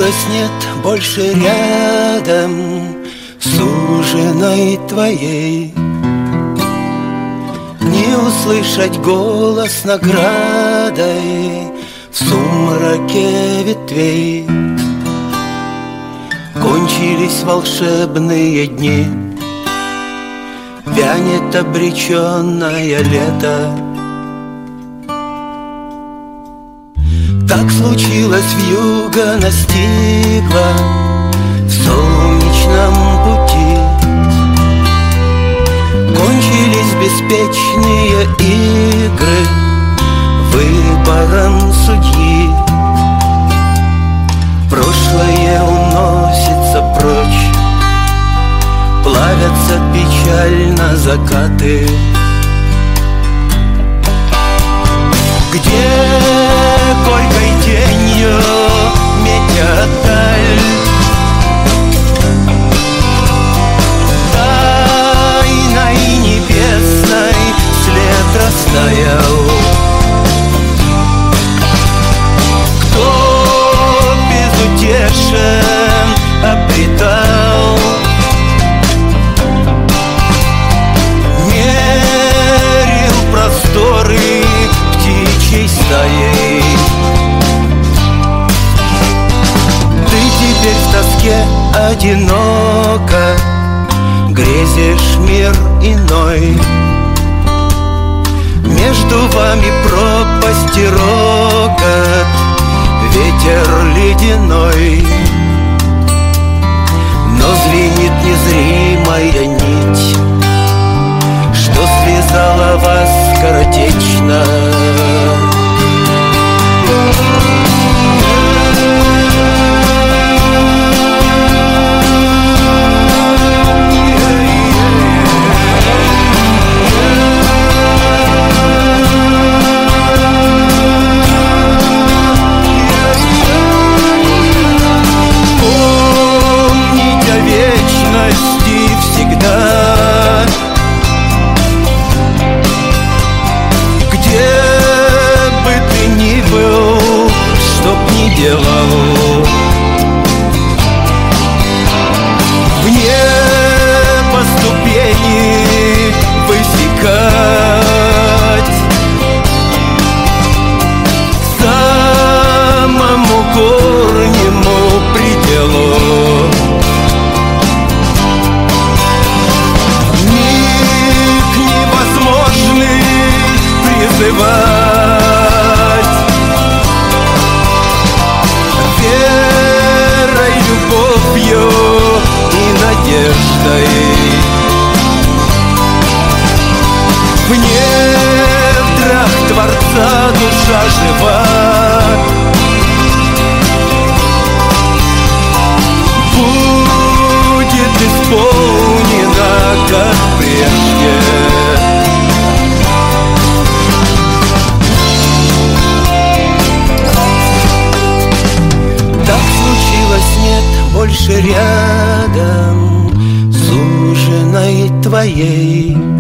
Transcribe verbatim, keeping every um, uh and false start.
случилось, нет больше рядом суженой твоей. Не услышать голос наградой в сумраке ветвей. Кончились волшебные дни, вянет обреченное лето. Так случилось, вьюга настигла в солнечном пути. Кончились беспечные игры выбором судьи. Прошлое уносится прочь, плавятся печально закаты. Где горькой тенью метя даль, тайной небесной след растаял. Кто безутешен обретал, мерил просторы птичьей стаей. Ты теперь в тоске одиноко грезишь мир иной. Между вами пропасть и рокот, ветер ледяной. Но звенит незримая нить, что связала вас скоротечно. Делал в небо ступени высекать, к самому горнему пределу. Миг невозможный призывать, любовью и надеждой. В недрах Творца душа жива, будет исполнена, как прежде. Больше рядом суженой твоей.